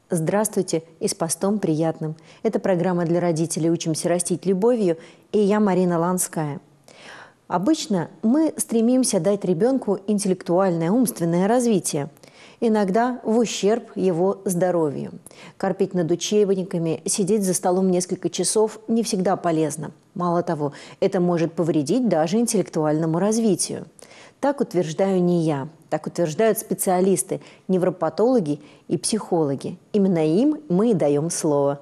Здравствуйте и с постом приятным. Это программа для родителей «Учимся растить любовью» и я, Марина Ланская. Обычно мы стремимся дать ребенку интеллектуальное, умственное развитие, иногда в ущерб его здоровью. Корпеть над учебниками, сидеть за столом несколько часов не всегда полезно. Мало того, это может повредить даже интеллектуальному развитию. Так утверждаю не я, так утверждают специалисты, невропатологи и психологи. Именно им мы и даем слово.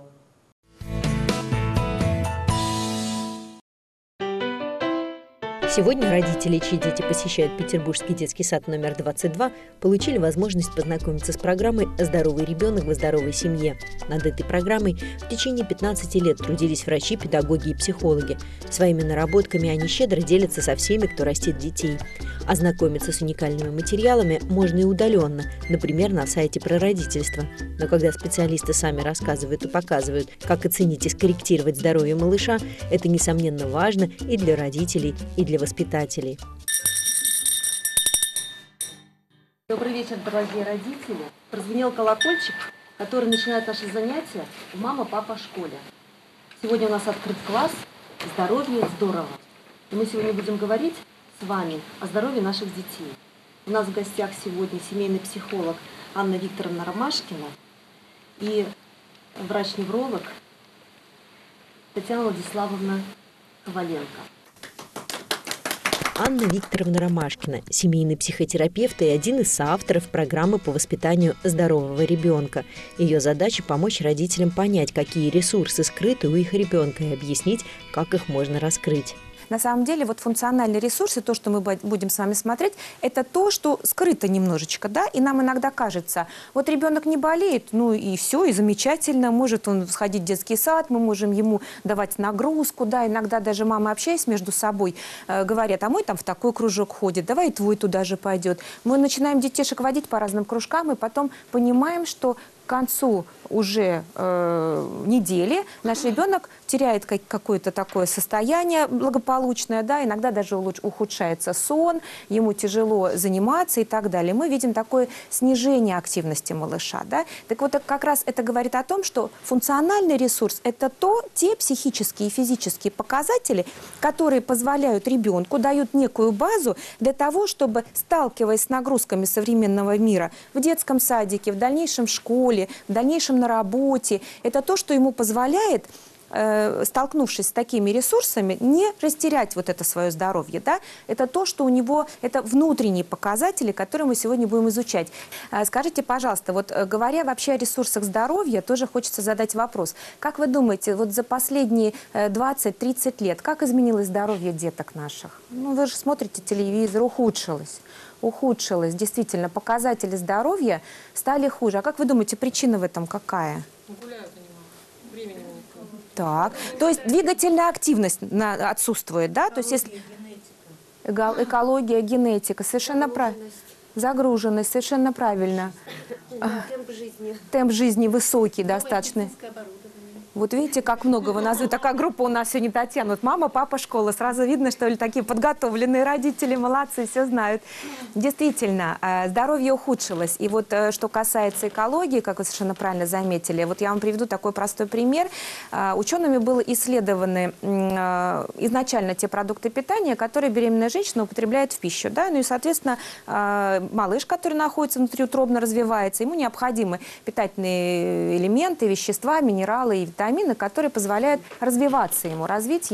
Сегодня родители, чьи дети посещают Петербургский детский сад номер 22, получили возможность познакомиться с программой «Здоровый ребенок в здоровой семье». Над этой программой в течение 15 лет трудились врачи, педагоги и психологи. Своими наработками они щедро делятся со всеми, кто растит детей. Ознакомиться с уникальными материалами можно и удаленно, например, на сайте прародительства. Но когда специалисты сами рассказывают и показывают, как оценить и скорректировать здоровье малыша, это, несомненно, важно и для родителей, и для воспитателей. Добрый вечер, дорогие родители. Прозвенел колокольчик, который начинает наши занятия в «Мама, папа, в школе». Сегодня у нас открыт класс «Здоровье здорово». И мы сегодня будем говорить с вами о здоровье наших детей. У нас в гостях сегодня семейный психолог Анна Викторовна Ромашкина и врач-невролог Татьяна Владиславовна Коваленко. Анна Викторовна Ромашкина – семейный психотерапевт и один из соавторов программы по воспитанию здорового ребенка. Ее задача – помочь родителям понять, какие ресурсы скрыты у их ребенка, и объяснить, как их можно раскрыть. На самом деле, вот функциональные ресурсы, то, что мы будем с вами смотреть, это то, что скрыто немножечко, да, и нам иногда кажется, вот ребенок не болеет, ну и все, и замечательно, может он сходить в детский сад, мы можем ему давать нагрузку, да, иногда даже мамы, общаясь между собой, говорят, а мой там в такой кружок ходит, давай и твой туда же пойдет. Мы начинаем детишек водить по разным кружкам, и потом понимаем, что к концу уже недели наш ребенок теряет какое-то такое состояние благополучное, да, иногда даже ухудшается сон, ему тяжело заниматься и так далее. Мы видим такое снижение активности малыша. Да? Так вот, как раз это говорит о том, что функциональный ресурс – это те психические и физические показатели, которые позволяют ребенку, дают некую базу для того, чтобы, сталкиваясь с нагрузками современного мира в детском садике, в дальнейшем в школе, в дальнейшем на работе, это то, что ему позволяет, столкнувшись с такими ресурсами, не растерять вот это свое здоровье. Да? Это то, что у него, это внутренние показатели, которые мы сегодня будем изучать. Скажите, пожалуйста, вот говоря вообще о ресурсах здоровья, тоже хочется задать вопрос. Как вы думаете, вот за последние 20-30 лет, как изменилось здоровье деток наших? Ну, вы же смотрите телевизор, ухудшилось. Ухудшилось, действительно, показатели здоровья стали хуже. А как вы думаете, причина в этом какая? Гуляют они мало, времени у них. Так, то есть двигательная активность отсутствует, да? То есть если экология, генетика, совершенно правильно. Загруженность, совершенно правильно. Темп жизни высокий достаточно. Вот видите, как много вы назвали. Такая группа у нас сегодня, Татьяна. Вот мама, папа, школа. Сразу видно, что ли, такие подготовленные родители, молодцы, все знают. Действительно, здоровье ухудшилось. И вот что касается экологии, как вы совершенно правильно заметили, вот я вам приведу такой простой пример. Учеными были исследованы изначально те продукты питания, которые беременная женщина употребляет в пищу. Да? Ну и, соответственно, малыш, который находится внутриутробно, развивается, ему необходимы питательные элементы, вещества, минералы и витамины, которые позволяют развиваться ему,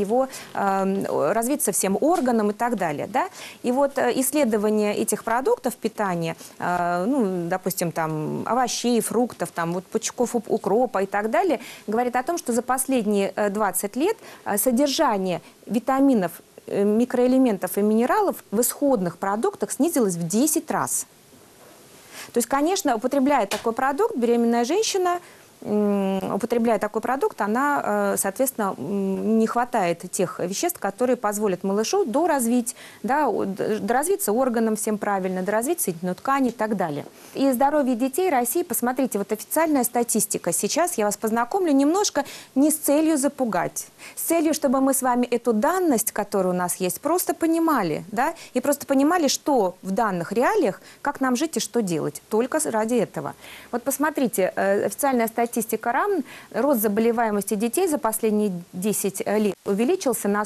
развиться всем органам и так далее. Да? И вот исследование этих продуктов питания, ну, допустим, там, овощей, фруктов, там, вот, пучков укропа и так далее, говорит о том, что за последние 20 лет содержание витаминов, микроэлементов и минералов в исходных продуктах снизилось в 10 раз. То есть, конечно, употребляя такой продукт, беременная женщина употребляя такой продукт, она, соответственно, не хватает тех веществ, которые позволят малышу доразвить, да, доразвиться органам всем правильно, доразвить соединительную ткань и так далее. И здоровье детей России, посмотрите, вот официальная статистика. Сейчас я вас познакомлю немножко не с целью запугать, с целью, чтобы мы с вами эту данность, которая у нас есть, просто понимали, да, и просто понимали, что в данных реалиях, как нам жить и что делать. Только ради этого. Вот посмотрите, официальная статистика РАН, рост заболеваемости детей за последние 10 лет увеличился на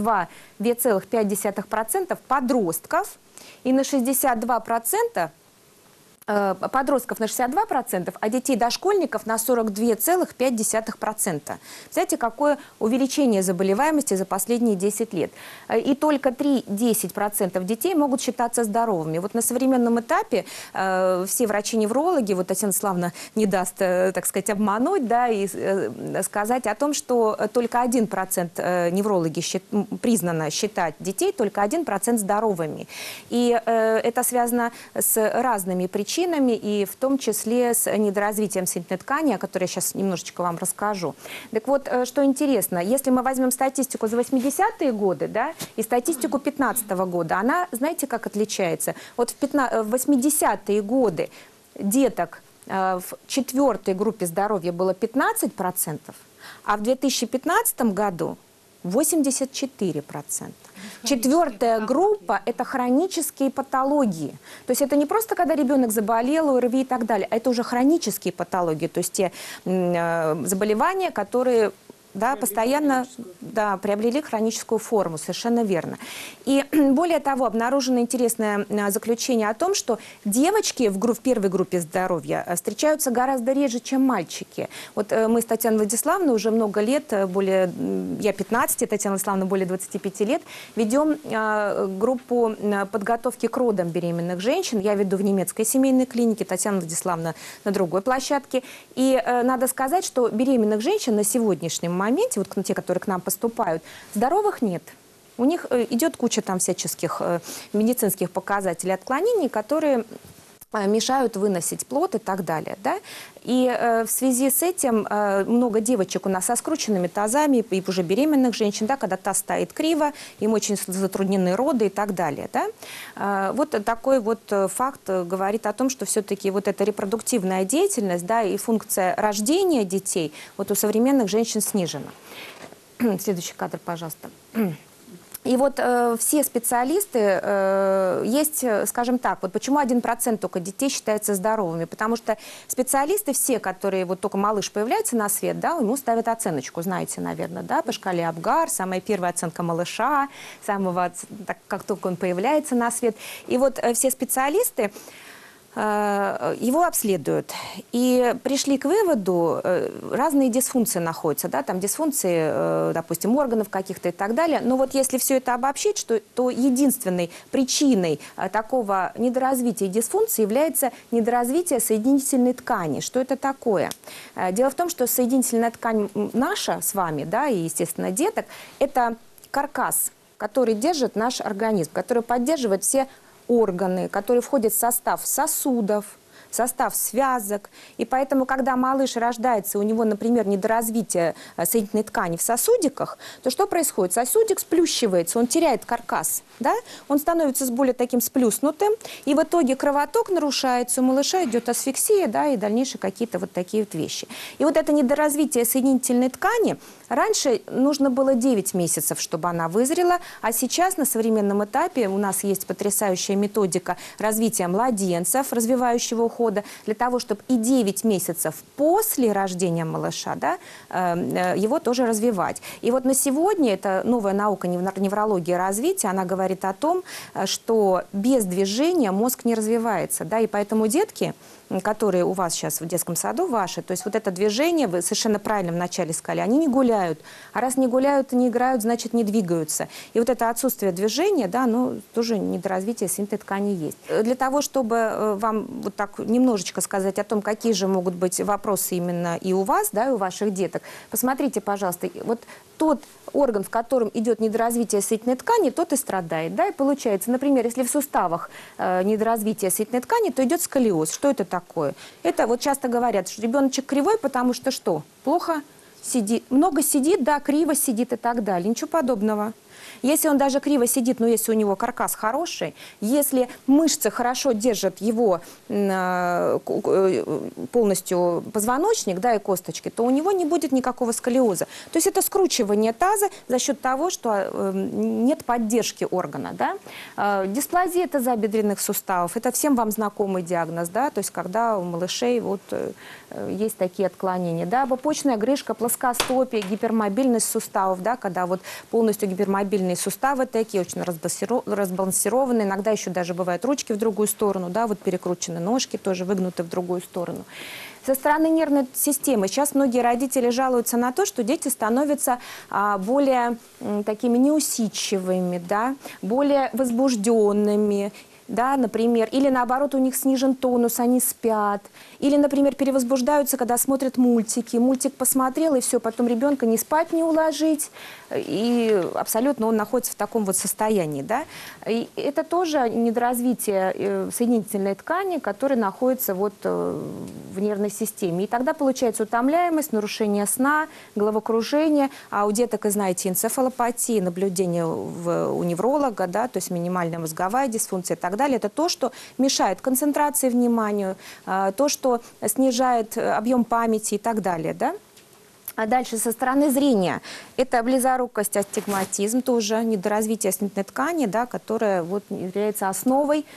42,5% подростков и на 62%, подростков на 62%, а детей дошкольников на 42,5%. Знаете, какое увеличение заболеваемости за последние 10 лет. И только 3-10% детей могут считаться здоровыми. Вот на современном этапе все врачи-неврологи, вот Татьяна Славовна не даст, так сказать, обмануть, да, и сказать о том, что только 1% неврологи признано считать детей, только 1% здоровыми. И это связано с разными причинами, и в том числе с недоразвитием соединительной ткани, о которой я сейчас немножечко вам расскажу. Так вот, что интересно, если мы возьмем статистику за 80-е годы, да, и статистику 15-го года, она, знаете, как отличается? Вот в 80-е годы деток в 4-й группе здоровья было 15%, а в 2015 году 84%. 4-я группа – это хронические патологии. То есть это не просто, когда ребенок заболел, ОРВИ и так далее, а это уже хронические патологии, то есть те заболевания, которые постоянно приобрели хроническую форму, совершенно верно. И более того, обнаружено интересное заключение о том, что девочки в первой группе здоровья встречаются гораздо реже, чем мальчики. Вот мы с Татьяной Владиславовной уже много лет, я 15, Татьяна Владиславовна более 25 лет, ведем группу подготовки к родам беременных женщин. Я веду в немецкой семейной клинике, Татьяна Владиславовна на другой площадке. И надо сказать, что беременных женщин на сегодняшний момент, вот те, которые к нам поступают, здоровых нет. У них идет куча там всяческих медицинских показателей отклонений, которые мешают выносить плод и так далее. Да? И в связи с этим много девочек у нас со скрученными тазами, и уже беременных женщин, да, когда таз стоит криво, им очень затруднены роды и так далее. Да? Вот такой вот факт говорит о том, что все-таки вот эта репродуктивная деятельность, да, и функция рождения детей вот у современных женщин снижена. Следующий кадр, пожалуйста. И вот все специалисты, есть, скажем так, вот почему 1% только детей считаются здоровыми, потому что специалисты все, которые, вот только малыш появляется на свет, да, ему ставят оценочку, знаете, наверное, да, по шкале Апгар, самая первая оценка малыша, как только он появляется на свет. И вот все специалисты его обследуют. И пришли к выводу, разные дисфункции находятся, да, там дисфункции, допустим, органов каких-то и так далее. Но вот если все это обобщить, то единственной причиной такого недоразвития и дисфункции является недоразвитие соединительной ткани. Что это такое? Дело в том, что соединительная ткань наша с вами, да, и, естественно, деток, это каркас, который держит наш организм, который поддерживает все органы, которые входят в состав сосудов, в состав связок. И поэтому, когда малыш рождается, у него, например, недоразвитие соединительной ткани в сосудиках, то что происходит? Сосудик сплющивается, он теряет каркас, да? Он становится более таким сплюснутым, и в итоге кровоток нарушается, у малыша идет асфиксия, да, и дальнейшие какие-то вот такие вот вещи. И вот это недоразвитие соединительной ткани, раньше нужно было 9 месяцев, чтобы она вызрела, а сейчас на современном этапе у нас есть потрясающая методика развития младенцев, развивающего ухода, для того, чтобы и 9 месяцев после рождения малыша, да, его тоже развивать. И вот на сегодня это новая наука неврология развития, она говорит о том, что без движения мозг не развивается. Да, и поэтому детки, которые у вас сейчас в детском саду, ваши, то есть вот это движение, вы совершенно правильно вначале сказали, они не гуляют. А раз не гуляют и не играют, значит не двигаются. И вот это отсутствие движения, да, ну, тоже недоразвитие соединительной ткани есть. Для того, чтобы вам вот так немножечко сказать о том, какие же могут быть вопросы именно и у вас, да, и у ваших деток, посмотрите, пожалуйста, вот тот орган, в котором идет недоразвитие соединительной ткани, тот и страдает. Да? И получается, например, если в суставах недоразвитие соединительной ткани, то идет сколиоз. Что это такое? Это вот часто говорят, что ребеночек кривой, потому что что? Плохо сидит, много сидит, да, криво сидит и так далее. Ничего подобного. Если он даже криво сидит, но если у него каркас хороший, если мышцы хорошо держат его полностью позвоночник, да, и косточки, то у него не будет никакого сколиоза. То есть это скручивание таза за счет того, что нет поддержки органа. Да? Дисплазия тазобедренных суставов – это всем вам знакомый диагноз, да? То есть когда у малышей вот, есть такие отклонения. Да? Попочная грыжка, плоскостопие, гипермобильность суставов, да? Когда вот полностью гипермобильные суставы такие, очень разбалансированные, иногда еще даже бывают ручки в другую сторону, да, вот перекручены ножки, тоже выгнуты в другую сторону. Со стороны нервной системы сейчас многие родители жалуются на то, что дети становятся более такими неусидчивыми, да, более возбужденными, да, например, или наоборот у них снижен тонус, они спят, или, например, перевозбуждаются, когда смотрят мультики. Мультик посмотрел, и все, потом ребенка не спать, не уложить, и абсолютно он находится в таком вот состоянии. Да? И это тоже недоразвитие соединительной ткани, которая находится вот в нервной системе. И тогда получается утомляемость, нарушение сна, головокружение, а у деток, и знаете, энцефалопатия, наблюдение у невролога, да, то есть минимальная мозговая дисфункция и так далее. Это то, что мешает концентрации вниманию, то, что снижает объем памяти и так далее, да? А дальше со стороны зрения это близорукость, астигматизм, тоже недоразвитие соединительной ткани, да, которая вот является основой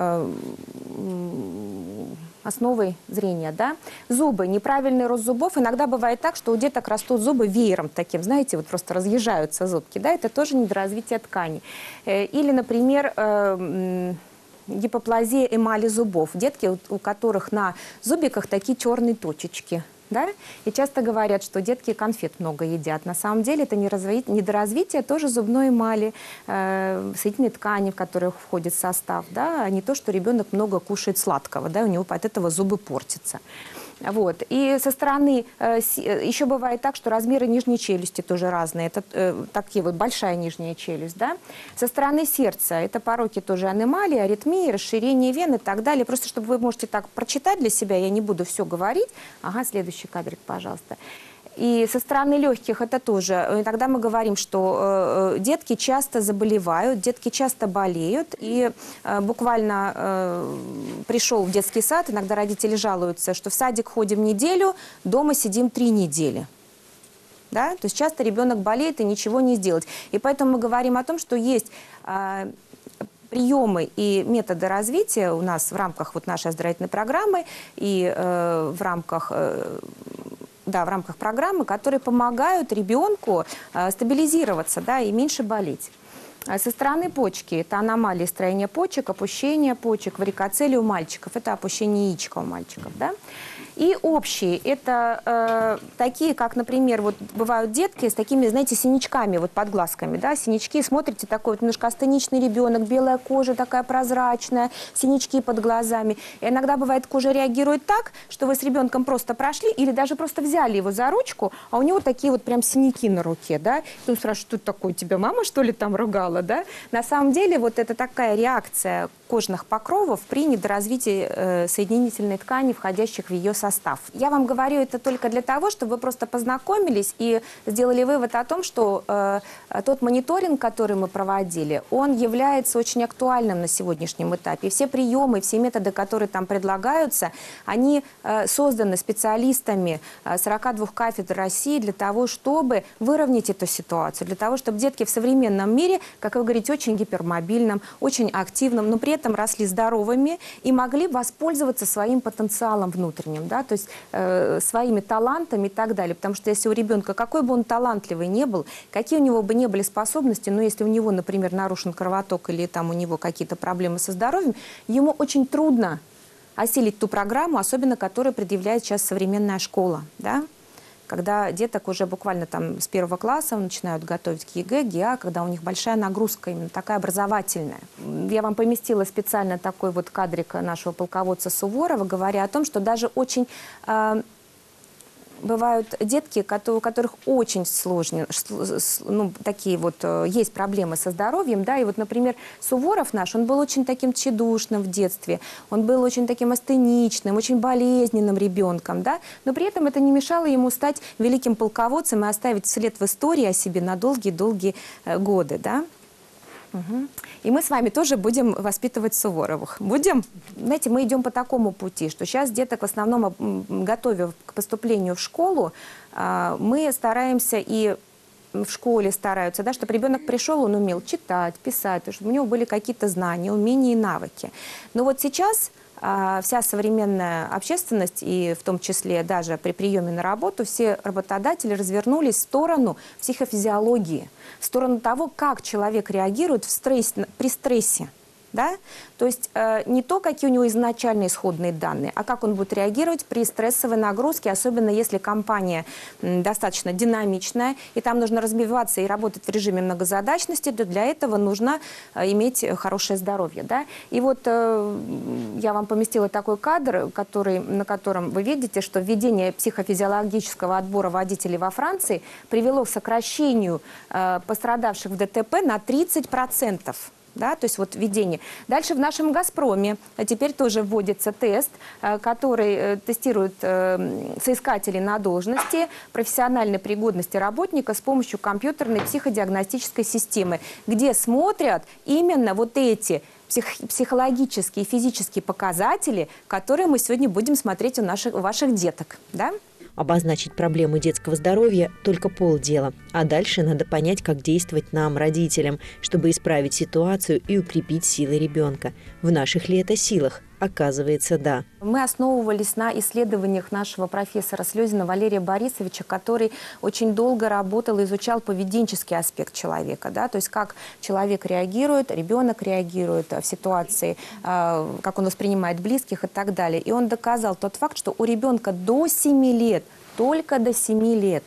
зрения. Да? Зубы, неправильный рост зубов. Иногда бывает так, что у деток растут зубы веером таким, знаете, вот просто разъезжаются зубки. Да? Это тоже недоразвитие ткани. Или, например, гипоплазия эмали зубов. Детки, у которых на зубиках такие черные точечки. Да? И часто говорят, что детки конфет много едят. На самом деле это недоразвитие тоже зубной эмали, соединительной ткани, в которую входит состав, да? А не то, что ребенок много кушает сладкого, да? У него от этого зубы портятся. Вот. И со стороны, еще бывает так, что размеры нижней челюсти тоже разные. Это такие вот большая нижняя челюсть. Да? Со стороны сердца это пороки тоже анемалии, аритмии, расширение вен и так далее. Просто чтобы вы можете так прочитать для себя, я не буду все говорить. Ага, следующий кадрик, пожалуйста. И со стороны легких это тоже. И тогда мы говорим, что детки часто заболевают, детки часто болеют. И буквально пришел в детский сад, иногда родители жалуются, что в садик ходим неделю, дома сидим 3 недели. Да? То есть часто ребенок болеет и ничего не сделать. И поэтому мы говорим о том, что есть приемы и методы развития у нас в рамках вот нашей оздоровительной программы и в рамках программы, которые помогают ребенку стабилизироваться, да, и меньше болеть. Со стороны почки это аномалии строения почек, опущение почек, варикоцеле у мальчиков, это опущение яичка у мальчиков. Да? И общие, это такие, как, например, вот бывают детки с такими, знаете, синячками вот под глазками, да, синячки, смотрите, такой вот немножко астеничный ребенок, белая кожа такая прозрачная, синячки под глазами. И иногда бывает, кожа реагирует так, что вы с ребенком просто прошли или даже просто взяли его за ручку, а у него такие вот прям синяки на руке, да, и он спрашивает, что это такое, тебя мама, что ли, там ругала, да? На самом деле вот это такая реакция кожных покровов при недоразвитии соединительной ткани, входящих в ее состав. Я вам говорю это только для того, чтобы вы просто познакомились и сделали вывод о том, что тот мониторинг, который мы проводили, он является очень актуальным на сегодняшнем этапе. И все приемы, все методы, которые там предлагаются, они созданы специалистами 42 кафедр России для того, чтобы выровнять эту ситуацию, для того, чтобы детки в современном мире, как вы говорите, очень гипермобильным, очень активным, но при этом росли здоровыми и могли воспользоваться своим потенциалом внутренним, да, то есть своими талантами и так далее. Потому что если у ребенка, какой бы он талантливый не был, какие у него бы не были способности, но если у него, например, нарушен кровоток или там у него какие-то проблемы со здоровьем, ему очень трудно осилить ту программу, особенно которую предъявляет сейчас современная школа, да? Когда деток уже буквально там с 1 класса начинают готовить к ЕГЭ, ГИА, когда у них большая нагрузка именно такая образовательная. Я вам поместила специально такой вот кадрик нашего полководца Суворова, говоря о том, что даже очень бывают детки, у которых очень сложные, ну, такие вот, есть проблемы со здоровьем, да, и вот, например, Суворов наш, он был очень таким тщедушным в детстве, он был очень таким астеничным, очень болезненным ребенком, да, но при этом это не мешало ему стать великим полководцем и оставить след в истории о себе на долгие-долгие годы, да. Угу. И мы с вами тоже будем воспитывать Суворовых. Будем? Знаете, мы идем по такому пути, что сейчас деток в основном, готовя к поступлению в школу, мы стараемся и в школе стараются, да, чтобы ребенок пришел, он умел читать, писать, чтобы у него были какие-то знания, умения и навыки. Но вот сейчас вся современная общественность, и в том числе даже при приеме на работу, все работодатели развернулись в сторону психофизиологии, в сторону того, как человек реагирует при стрессе. Да? То есть не то, какие у него изначальные исходные данные, а как он будет реагировать при стрессовой нагрузке, особенно если компания достаточно динамичная, и там нужно развиваться и работать в режиме многозадачности, то для этого нужно иметь хорошее здоровье. Да? И вот я вам поместила такой кадр, на котором вы видите, что введение психофизиологического отбора водителей во Франции привело к сокращению пострадавших в ДТП на 30%. Да, то есть вот введение. Дальше в нашем «Газпроме» теперь тоже вводится тест, который тестирует соискателей на должности профессиональной пригодности работника с помощью компьютерной психодиагностической системы, где смотрят именно вот эти психологические и физические показатели, которые мы сегодня будем смотреть у ваших деток. Да? Обозначить проблемы детского здоровья – только полдела. А дальше надо понять, как действовать нам, родителям, чтобы исправить ситуацию и укрепить силы ребенка. В наших ли это силах? Оказывается, да. Мы основывались на исследованиях нашего профессора Слезина Валерия Борисовича, который очень долго работал и изучал поведенческий аспект человека. Да? То есть как человек реагирует, ребенок реагирует в ситуации, как он воспринимает близких и так далее. И он доказал тот факт, что у ребенка до 7 лет, только до 7 лет,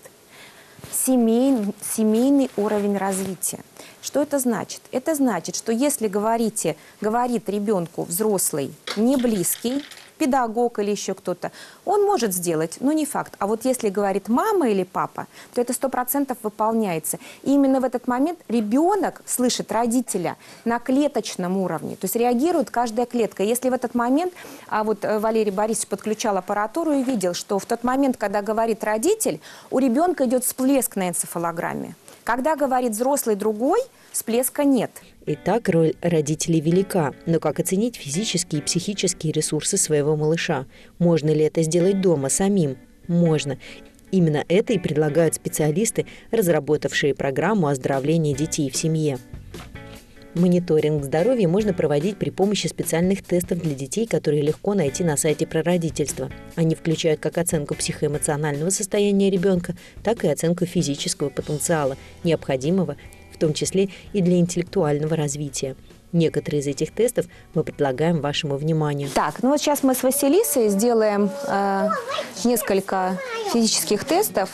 семейный уровень развития. Что это значит? Это значит, что если говорит ребенку взрослый, не близкий, педагог или еще кто-то, он может сделать, но не факт. А вот если говорит мама или папа, то это 100% выполняется. И именно в этот момент ребенок слышит родителя на клеточном уровне, то есть реагирует каждая клетка. Если в этот момент, а вот Валерий Борисович подключал аппаратуру и видел, что в тот момент, когда говорит родитель, у ребенка идет всплеск на энцефалограмме. Когда говорит взрослый другой, всплеска нет. Итак, роль родителей велика. Но как оценить физические и психические ресурсы своего малыша? Можно ли это сделать дома самим? Можно. Именно это и предлагают специалисты, разработавшие программу оздоровления детей в семье. Мониторинг здоровья можно проводить при помощи специальных тестов для детей, которые легко найти на сайте прародительства. Они включают как оценку психоэмоционального состояния ребенка, так и оценку физического потенциала, необходимого в том числе и для интеллектуального развития. Некоторые из этих тестов мы предлагаем вашему вниманию. Так, ну вот сейчас мы с Василисой сделаем несколько физических тестов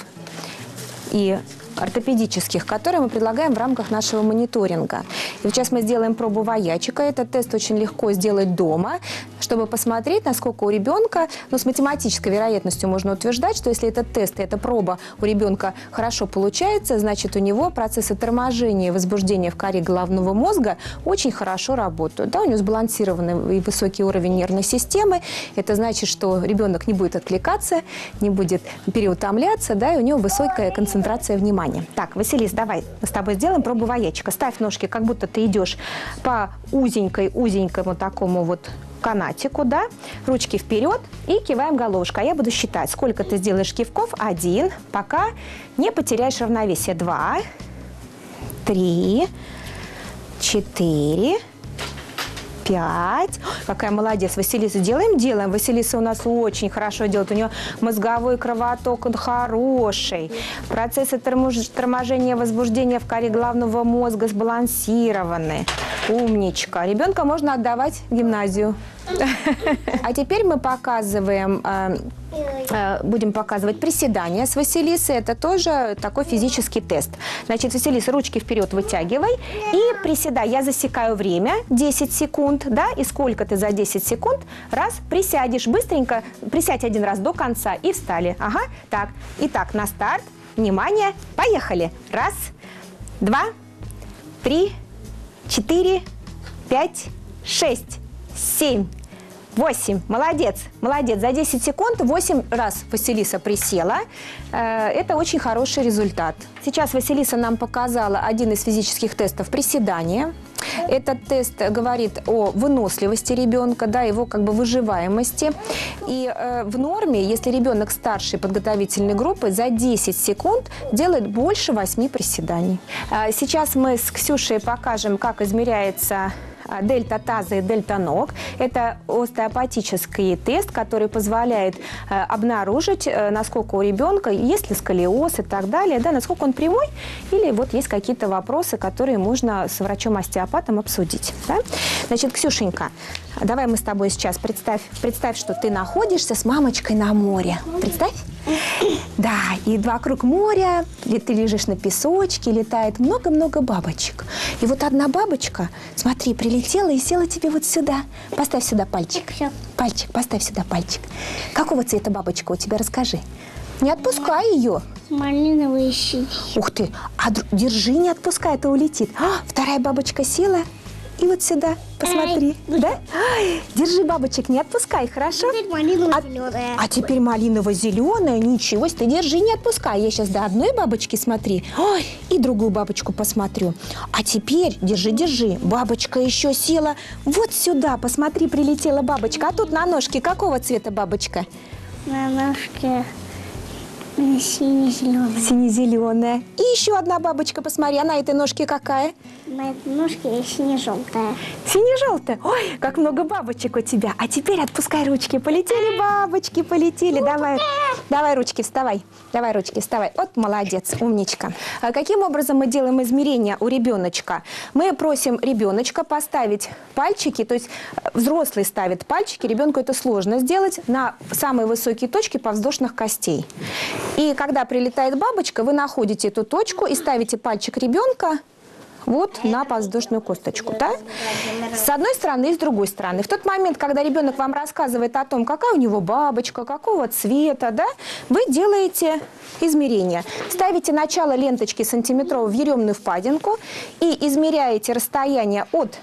и ортопедических, которые мы предлагаем в рамках нашего мониторинга. И сейчас мы сделаем пробу воячика. Этот тест очень легко сделать дома, чтобы посмотреть, насколько у ребенка, с математической вероятностью можно утверждать, что если этот тест и эта проба у ребенка хорошо получается, значит у него процессы торможения и возбуждения в коре головного мозга очень хорошо работают. Да, у него сбалансированный и высокий уровень нервной системы. Это значит, что ребенок не будет отвлекаться, не будет переутомляться, да, и у него высокая концентрация внимания. Так, Василис, давай мы с тобой сделаем пробу воячика. Ставь ножки, как будто ты идешь по узенькому такому вот канатику, да? Ручки вперед и киваем головушкой. А я буду считать, сколько ты сделаешь кивков. 1, пока не потеряешь равновесие. 2, 3, 4, 5. Какая молодец. Василиса, делаем. Василиса у нас очень хорошо делает. У нее мозговой кровоток, он хороший. Процессы торможения, возбуждения в коре головного мозга сбалансированы. Умничка. Ребенка можно отдавать в гимназию. А теперь мы показываем, будем показывать приседания с Василисой. Это тоже такой физический тест. Значит, Василиса, ручки вперед вытягивай и приседай. Я засекаю время, 10 секунд, да, и сколько ты за 10 секунд раз присядешь. Быстренько присядь один раз до конца и встали. Ага, так. Итак, на старт. Внимание, поехали. Раз, два, 3, 4, 5, 6, 7, 8. Молодец, молодец. За 10 секунд 8 раз Василиса присела. Это очень хороший результат. Сейчас Василиса нам показала один из физических тестов приседания. Этот тест говорит о выносливости ребенка, да, его как бы выживаемости. И в норме, если ребенок старшей подготовительной группы, за 10 секунд делает больше 8 приседаний. Сейчас мы с Ксюшей покажем, как измеряется дельта таза и дельта ног. Это остеопатический тест, который позволяет обнаружить, насколько у ребенка, есть ли сколиоз и так далее, да, насколько он прямой, или вот есть какие-то вопросы, которые можно с врачом-остеопатом обсудить. Да? Значит, Ксюшенька, давай мы с тобой сейчас представь, что ты находишься с мамочкой на море. Представь. Да, и вокруг моря ты лежишь на песочке, летает много-много бабочек. И вот одна бабочка, смотри, прилетела и села тебе вот сюда. Поставь сюда пальчик. Пальчик, поставь сюда пальчик. Какого цвета бабочка у тебя, расскажи. Не отпускай ее. Малиновый синий. Ух ты, держи, не отпускай, это улетит. Вторая бабочка села. И вот сюда, посмотри, да? Ай, держи бабочек, не отпускай, хорошо? Теперь малиново-зеленая. А теперь малиново-зеленая, ничего себе, держи, не отпускай. Я сейчас до одной бабочки смотри, ой, и другую бабочку посмотрю. А теперь, держи, бабочка еще села вот сюда, посмотри, прилетела бабочка. А тут на ножке какого цвета бабочка? На ножке сине-зеленая. Сине-зеленая. И еще одна бабочка, посмотри, а на этой ножке какая? На этой ножке сине-желтая. Сине-желтая. Ой, как много бабочек у тебя. А теперь отпускай ручки. Полетели бабочки, полетели. Давай ручки, вставай. Давай ручки, вставай. Вот молодец, умничка. А каким образом мы делаем измерения у ребеночка? Мы просим ребеночка поставить пальчики, то есть взрослый ставит пальчики, ребенку это сложно сделать, на самые высокие точки подвздошных костей. И когда прилетает бабочка, вы находите эту точку и ставите пальчик ребенка вот на подвздошную косточку, да? С одной стороны и с другой стороны. В тот момент, когда ребенок вам рассказывает о том, какая у него бабочка, какого цвета, да, вы делаете измерения. Ставите начало ленточки сантиметровой в еремную впадинку и измеряете расстояние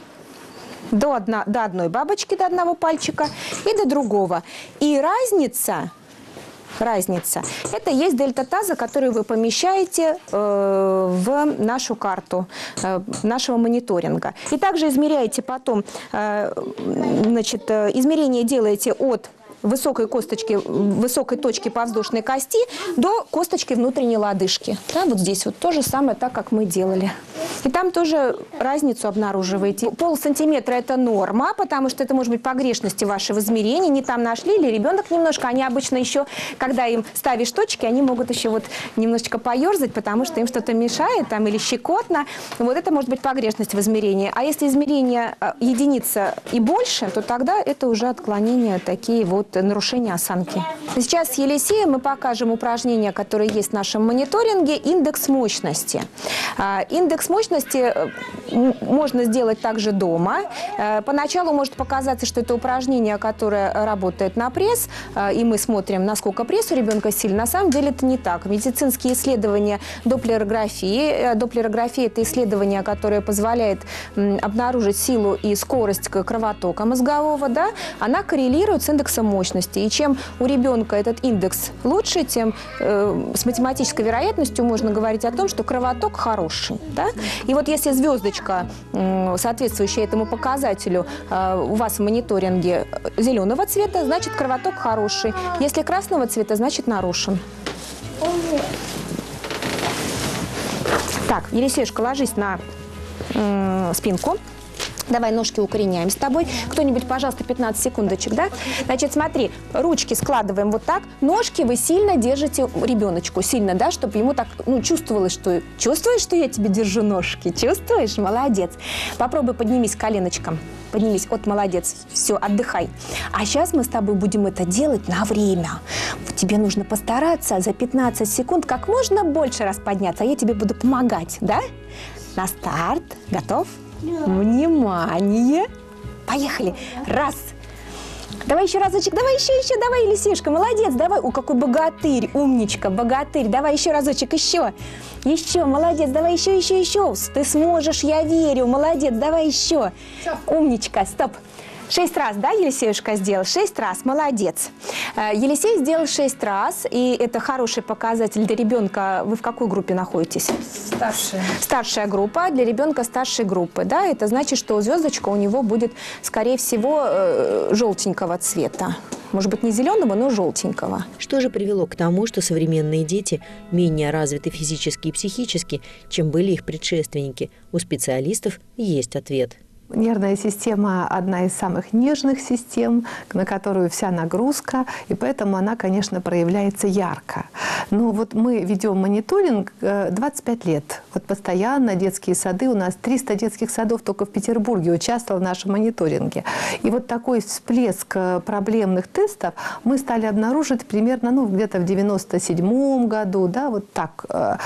до одной бабочки, до одного пальчика и до другого. И разница – это есть дельта таза, которую вы помещаете в нашу карту нашего мониторинга. И также измеряете потом, измерение делаете от высокой точки подвздошной кости до косточки внутренней лодыжки. Да, вот здесь вот то же самое, так как мы делали. И там тоже разницу обнаруживаете. Полсантиметра – это норма, потому что это может быть погрешности вашего измерения. Не там нашли, или ребенок немножко. Они обычно еще, когда им ставишь точки, они могут еще вот немножечко поерзать, потому что им что-то мешает там, или щекотно. Вот это может быть погрешность в измерении. А если измерение единица и больше, то тогда это уже отклонения, такие вот нарушения осанки. Сейчас с Елисеем мы покажем упражнение, которое есть в нашем мониторинге, индекс мощности. Индекс мощности можно сделать также дома. Поначалу может показаться, что это упражнение, которое работает на пресс, и мы смотрим, насколько пресс у ребенка сильный. На самом деле это не так. Медицинские исследования доплерографии. Доплерография – это исследование, которое позволяет обнаружить силу и скорость кровотока мозгового. Да? Она коррелирует с индексом мощности. И чем у ребенка этот индекс лучше, тем с математической вероятностью можно говорить о том, что кровоток хороший. Да? И вот если звездочка, соответствующая этому показателю, у вас в мониторинге зеленого цвета, значит кровоток хороший. Если красного цвета, значит нарушен. Так, Елисеюшка, ложись на спинку. Давай ножки укореняем с тобой. Кто-нибудь, пожалуйста, 15 секундочек, да? Значит, смотри, ручки складываем вот так. Ножки вы сильно держите ребеночку, сильно, да, чтобы ему так, ну, чувствовалось, что... Чувствуешь, что я тебе держу ножки? Чувствуешь? Молодец. Попробуй поднимись коленочком. Поднимись. Вот, молодец. Все, отдыхай. А сейчас мы с тобой будем это делать на время. Тебе нужно постараться за 15 секунд как можно больше раз подняться, а я тебе буду помогать, да? На старт. Готов? Внимание! Поехали! Раз! Давай еще разочек, давай еще, давай, Елисеюшка, молодец, давай. О, какой богатырь, умничка, богатырь. Давай еще разочек, еще. Еще, молодец, давай еще. Ты сможешь, я верю, молодец, давай еще. Умничка, стоп. 6 раз, да, Елисеюшка сделал? 6 раз, молодец. Елисей сделал 6 раз, и это хороший показатель для ребенка. Вы в какой группе находитесь? Старшая. Старшая группа, для ребенка старшей группы, да, это значит, что звездочка у него будет, скорее всего, желтенького цвета. Может быть, не зеленого, но желтенького. Что же привело к тому, что современные дети менее развиты физически и психически, чем были их предшественники? У специалистов есть ответ. Нервная система – одна из самых нежных систем, на которую вся нагрузка, и поэтому она, конечно, проявляется ярко. Но вот мы ведем мониторинг 25 лет. Вот постоянно детские сады, у нас 300 детских садов только в Петербурге участвовало в нашем мониторинге. И вот такой всплеск проблемных тестов мы стали обнаружить примерно, ну, где-то в 97 году, да, вот так.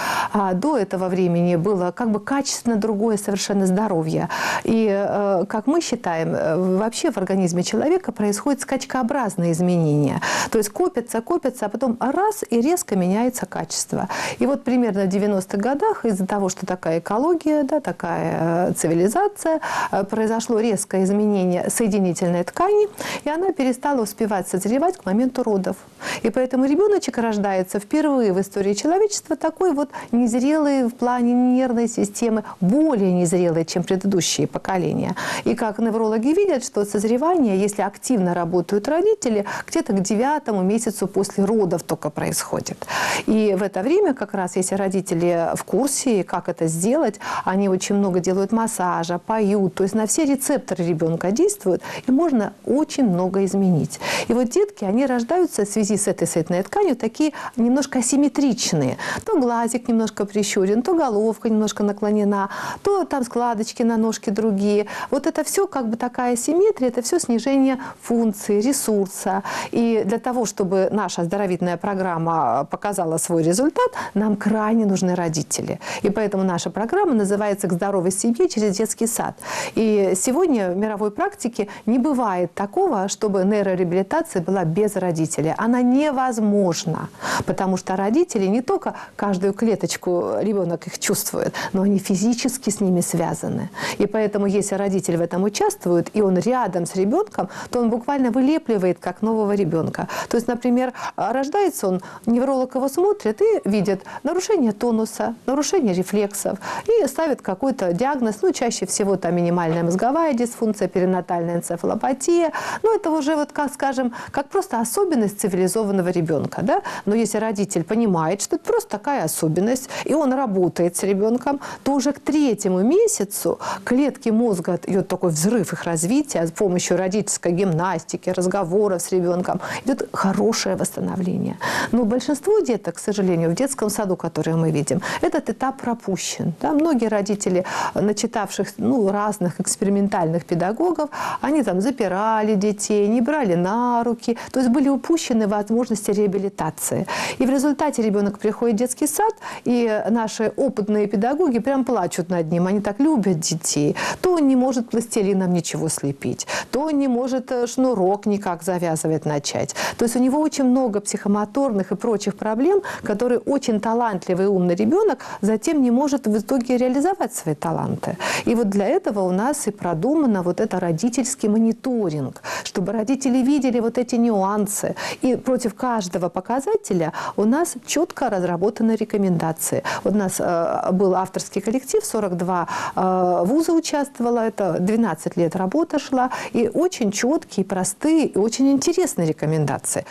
А до этого времени было как бы качественно другое совершенно здоровье. И как мы считаем, вообще в организме человека происходит скачкообразное изменение. То есть копятся, а потом раз и резко меняется качество. И вот примерно в 90-х годах из-за того, что такая экология, да, такая цивилизация, произошло резкое изменение соединительной ткани, и она перестала успевать созревать к моменту родов. И поэтому ребеночек рождается впервые в истории человечества такой вот незрелый в плане нервной системы, более незрелый, чем предыдущие поколения. И как неврологи видят, что созревание, если активно работают родители, где-то к 9-му месяцу после родов только происходит. И в это время как раз, если родители в курсе, как это сделать, они очень много делают массажа, поют, то есть на все рецепторы ребенка действуют, и можно очень много изменить. И вот детки, они рождаются в связи с этой соединительной тканью такие немножко асимметричные. То глазик немножко прищурен, то головка немножко наклонена, то там складочки на ножке другие. Вот это все как бы такая симметрия, это все снижение функции, ресурса. И для того, чтобы наша оздоровительная программа показала свой результат, нам крайне нужны родители. И поэтому наша программа называется «К здоровой семье через детский сад». И сегодня в мировой практике не бывает такого, чтобы нейрореабилитация была без родителей. Она невозможна, потому что родители не только каждую клеточку ребенок их чувствует, но они физически с ними связаны. И поэтому, если родитель в этом участвует, и он рядом с ребенком, то он буквально вылепливает как нового ребенка. То есть, например, рождается он, невролог его смотрит и видит нарушение тонуса, нарушение рефлексов, и ставит какой-то диагноз, ну, чаще всего там минимальная мозговая дисфункция, перинатальная энцефалопатия. Ну, это уже, вот, как скажем, как просто особенность цивилизованного ребенка, да? Но если родитель понимает, что это просто такая особенность, и он работает с ребенком, то уже к 3-му месяцу клетки мозга, идет такой взрыв их развития с помощью родительской гимнастики, разговоров с ребенком, идет хорошее восстановление. Но большинство деток, к сожалению, в детском саду, который мы видим, этот этап пропущен. Да? Многие родители, начитавших разных экспериментальных педагогов, они там запирали детей, не брали на руки, то есть были упущены возможности реабилитации. И в результате ребенок приходит в детский сад, и наши опытные педагоги прям плачут над ним, они так любят детей. То он не может пластилином ничего слепить, то он не может шнурок никак завязывать начать. То есть у него очень много психомоторных и прочих проблем, которые очень талантливый и умный ребенок затем не может в итоге реализовать свои таланты. И вот для этого у нас и продумано вот это родительский мониторинг, чтобы родители видели вот эти нюансы. И против каждого показателя у нас четко разработаны рекомендации. Вот у нас был авторский коллектив, 42 вуза участвовало, это 12 лет работа шла, и очень четкие, простые и очень интересные рекомендации.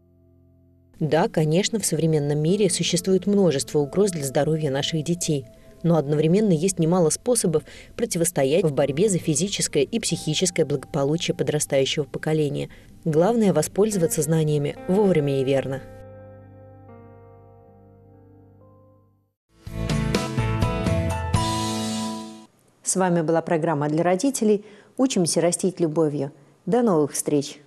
Да, конечно, в современном мире существует множество угроз для здоровья наших детей. но одновременно есть немало способов противостоять в борьбе за физическое и психическое благополучие подрастающего поколения. Главное – воспользоваться знаниями вовремя и верно. С вами была программа для родителей «Учимся растить любовью». До новых встреч!